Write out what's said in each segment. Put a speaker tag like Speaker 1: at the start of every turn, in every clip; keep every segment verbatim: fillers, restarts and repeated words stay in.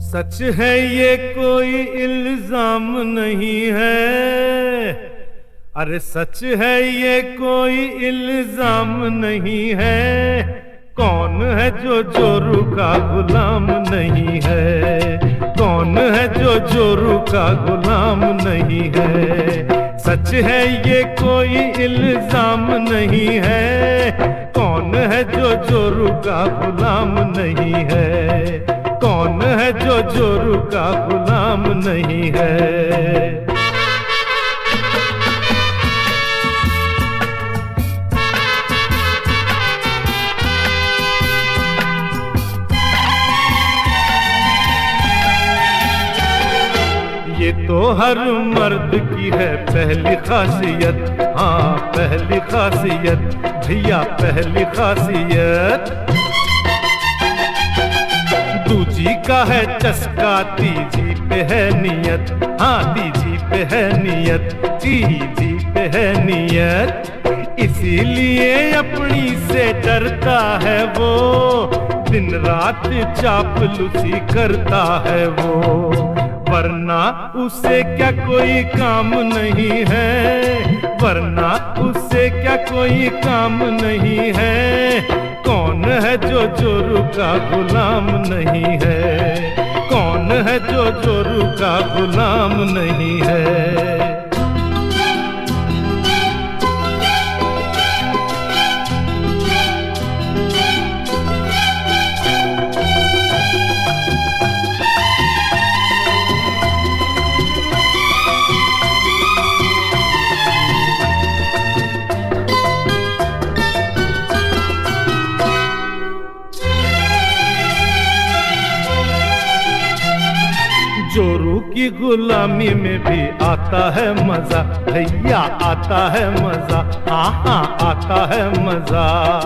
Speaker 1: सच है ये कोई इल्जाम नहीं है, अरे सच है ये कोई इल्जाम नहीं है। कौन है जो जोरू का गुलाम नहीं है, कौन है जो जोरू का गुलाम नहीं है। सच है ये कोई इल्जाम नहीं है, कौन है जो जोरू का गुलाम नहीं है, कौन है जो जोरू का गुलाम नहीं है। ये तो हर मर्द की है पहली खासियत, हाँ पहली खासियत भैया पहली खासियत। दूजी का है चस्का, तीजी पे है नियत, हाँ तीजी पे है नियत, तीजी पे है नियत। इसीलिए अपनी से डरता है वो, दिन रात चापलूसी करता है वो। वरना उसे क्या कोई काम नहीं है, वरना उसे क्या कोई काम नहीं है। कौन है जो जोरू का गुलाम नहीं है, कौन है जो जोरू का गुलाम नहीं है। जोरू की गुलामी में भी आता है मजा भैया, आता है मजा, हाँ हाँ आता है मजा।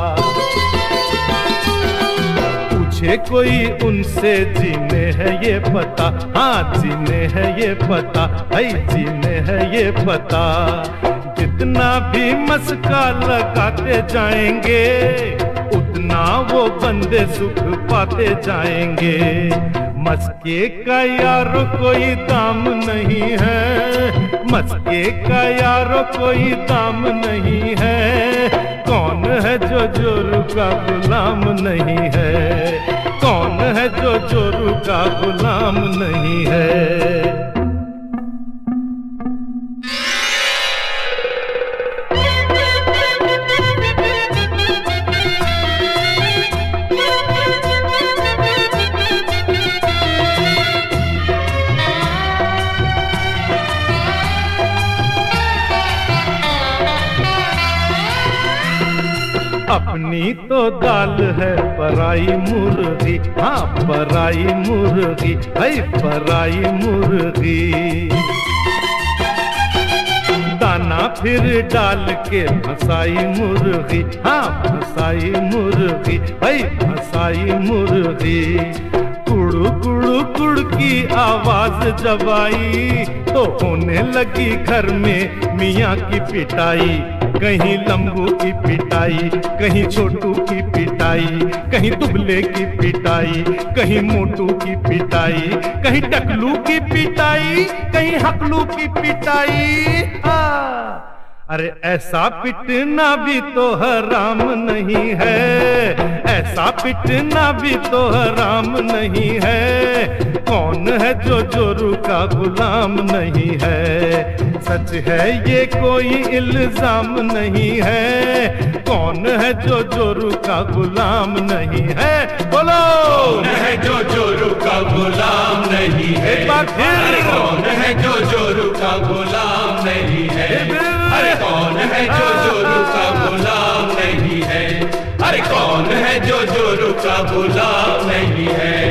Speaker 1: पूछे कोई उनसे जीने है ये पता, हाँ जीने है ये पता, भाई जीने है ये पता। जितना भी मस्का लगाते जाएंगे, उतना वो बंदे सुख पाते जाएंगे। मस्के का यारो कोई दाम नहीं है, मस्के का यारो कोई दाम नहीं है। कौन है जो जोरू का गुलाम नहीं है, कौन है जो जोरू का गुलाम नहीं है। अपनी तो दाल है पराई मुर्गी, हाँ पराई मुर्गी, भाई पराई मुर्गी। दाना फिर डाल के फसाई मुर्गी, हाँ फसाई मुर्गी, भाई फसाई मुर्गी। कुड़ू कुड़ू कुड़ की आवाज जब आई, तो होने लगी घर में मियाँ की पिटाई। कहीं लंबू की पिटाई, कहीं छोटू की पिटाई, कहीं दुबले की पिटाई, कहीं मोटू की पिटाई, कहीं टकलू की पिटाई, कहीं हकलू की पिटाई। हाँ अरे ऐसा पिटना भी तो हराम नहीं है, ऐसा पिटना भी तो हराम नहीं है। कौन है जो जोरू का गुलाम नहीं है। सच है ये कोई इल्जाम नहीं है, कौन है जो जोरू का गुलाम नहीं है। बोलो
Speaker 2: कौन है जो जोरू का गुलाम नहीं है,
Speaker 1: एक बार फिर
Speaker 2: कौन है जो जोरू का गुलाम नहीं है। अरे कौन है जो जोरू का गुलाम नहीं है, अरे कौन है जो जोरू का गुलाम नहीं है।